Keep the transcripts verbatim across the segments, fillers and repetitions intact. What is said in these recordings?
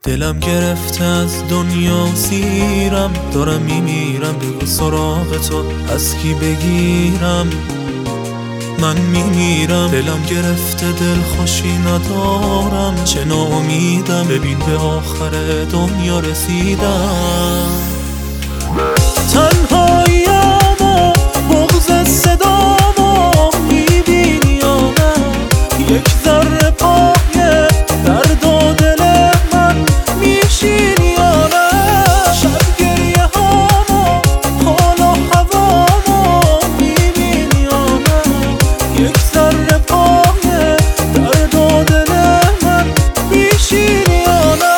دلم گرفته از دنیا سیرم، دارم میمیرم، بگو سراغ تو از کی بگیرم؟ من میمیرم، دلم گرفته دل خوشی ندارم، چه ناامیدم، ببین به آخر دنیا رسیدم. تنهاییم و بغض صدامو میبینی یا نه؟ یک ذره پای درد و دل من میشینی یا نه؟ شب گریه هامو حال و هوامو میبینی یا نه؟ یک ذره پای درد و دل من میشینی یا نه؟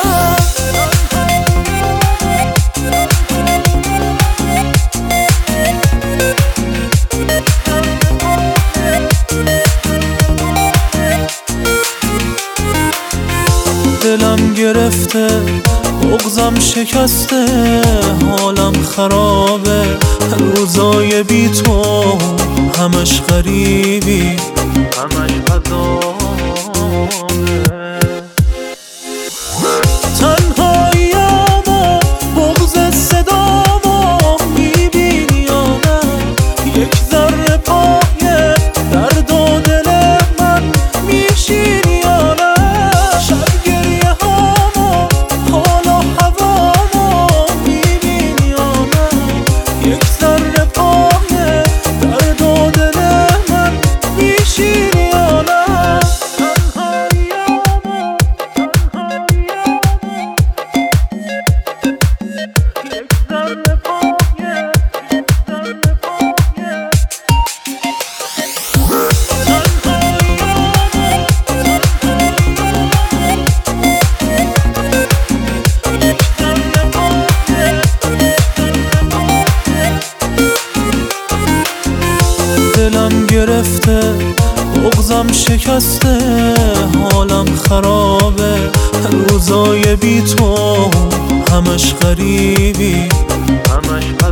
دلم گرفته، بغضم شکسته، حالم خرابه، روزای بی تو همش غریبی، همش عذابه. تنهاییم و بغض صدامو میبینی یا نه؟ یک ذره پای درد و دل من میشینی یا نه؟ شب گریه هامو حال و هوامو میبینی یا نه؟ یک ذره پای درد و دل من میشینی یا نه؟ دلم گرفته، بغضم شکسته، حالم خرابه، روزای بی تو همش غریبی، همش